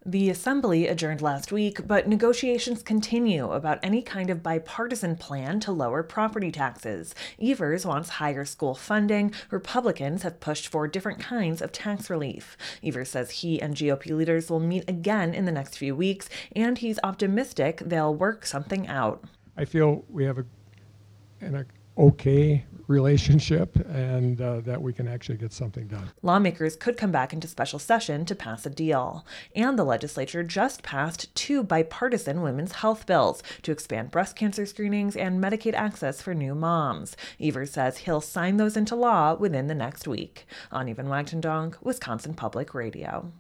The Assembly adjourned last week, but negotiations continue about any kind of bipartisan plan to lower property taxes. Evers wants higher school funding. Republicans have pushed for different kinds of tax relief. Evers says he and GOP leaders will meet again in the next few weeks, and he's optimistic they'll work something out. I feel we have an okay relationship and that we can actually get something done. Lawmakers could come back into special session to pass a deal. And the legislature just passed 2 bipartisan women's health bills to expand breast cancer screenings and Medicaid access for new moms. Evers says he'll sign those into law within the next week. Ani van Wagtendonk, Wisconsin Public Radio.